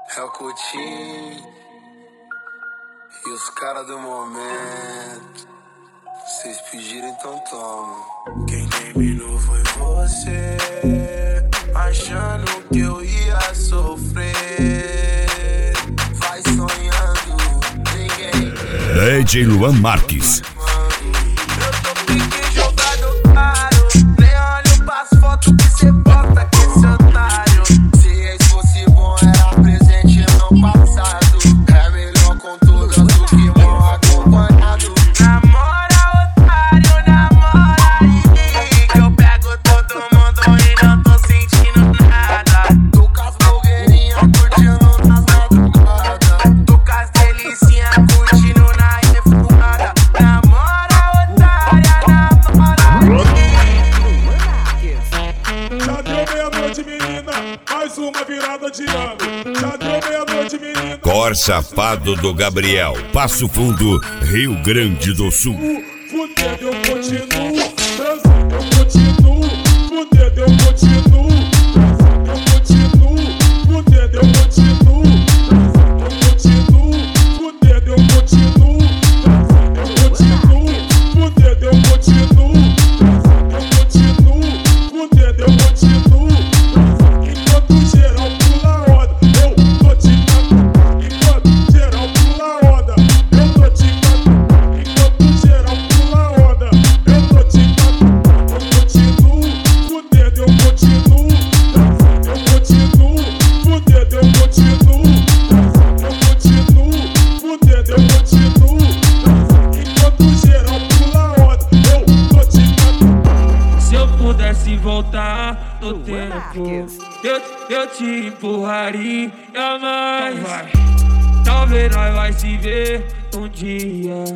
É o Coutinho e os caras do momento. Vocês pediram, então toma. Quem terminou foi você, achando que eu ia sofrer. Vai sonhando, ninguém. DJ Luan Marques. Eu tô pique jogado caro. Nem olho pras fotos que cê bota com esse otário. Se esse fosse bom, era presente no passado. É melhor com todas do que mal acompanhado. Namora, otário, namora aí, que eu pego todo mundo e não tô sentindo nada. Tô com as blogueirinhas curtindo nas madrugadas. Tô com as delicinhas curtindo na refumada. Namora, otária, namora aí. Já deu meia-noite, menina, mais uma virada de ano. Já deu meia-noite, menina. Cor Safado do Gabriel, Passo Fundo, Rio Grande do Sul. Fudendo eu continuo, transando eu continuo. Fudendo eu continuo, transando eu continuo. Fudendo eu continuo, transando eu continuo. Fudendo eu continuo, transando eu continuo. Fudendo eu continuo, transando eu continuo. Fudendo eu continuo, transando enquanto geral pula a roda. Eu tô te cantando, enquanto geral pula a roda. Eu tô te cantando, enquanto geral pula a roda. Eu tô te cantando, eu continuo. Fudendo eu continuo, transando eu continuo. Fudendo eu continuo, transando eu continuo. Fudendo eu continuo, transando enquanto geral pula a roda. Eu tô te cantando. Se eu pudesse voltar no tempo, eu te empurraria mais. Talvez nós vai se ver um dia.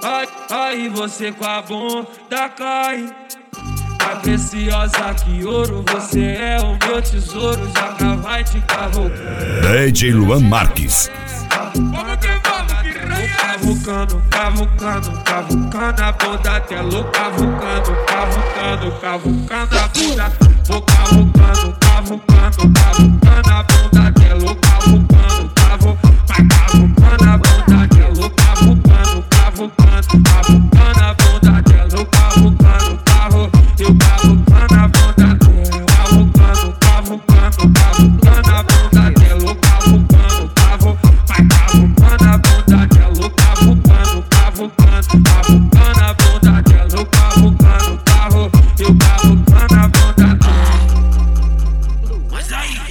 Aí você com a bunda cai. Mais preciosa que ouro, você é o meu tesouro. Já vai te cavucando. DJ Luan Marques. Vamos que vamos, piranha. Cavucando, cavucando, cavucando a bunda até louco. Cavucando, cavucando, cavucando a bunda. Vou cavucando, cavucando, cavucando a bunda até louco. Cavucando, vai cavucando a bunda até louco. Cavucando, cavucando, cavucando a bunda até louco. Cavucando, eu cavucando a bunda até cavucando, cavucando, cavucando a bunda até louco. Cavucando, vai cavucando a bunda até louco. Cavucando, cavucando, cavucando a bunda até louco. Cavucando, eu cavucando a bunda até. Mas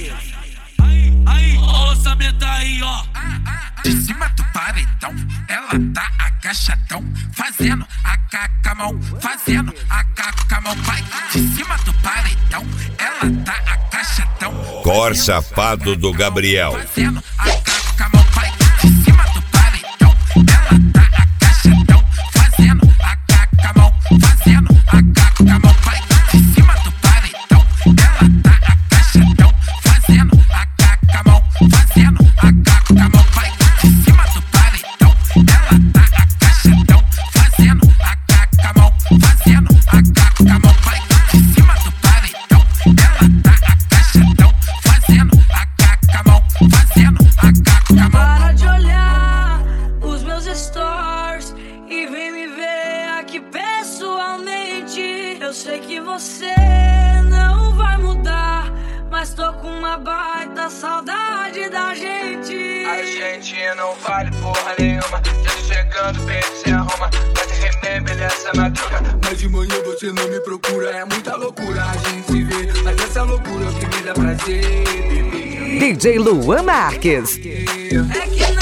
aí, o orçamento aí, ó. De cima do paredão, ela tá agachadão, fazendo a cacamão, fazendo a cacamão, vai. De cima do paredão, ela tá agachadão, Cor Safado do Gabriel. fazendo a cacamão, vai. De cima do paredão, ela tá agachadão, fazendo a cacamão, fazendo a cacamão, vai. De cima do paredão, ela tá agachadão, fazendo a cacamão, fazendo a cacamão, vai. De cima do paredão, ela tá agachadão, fazendo a cacamão, fazendo a cacamão, vai. De cima do paredão, ela tá agachadão, fazendo a cacamão, fazendo a cacamão. Para de olhar os meus stories e vem me ver aqui pessoalmente. Eu sei que você não vai mudar, mas tô com uma baita saudade da gente. A gente não vale porra nenhuma. Já chegando, baby, cê arruma. Mas de remember dessa madruga. Mas de manhã você não me procura. É muita loucura a gente se vê. Mas essa loucura é o que me dá prazer, bebê. DJ Luan Marques. É que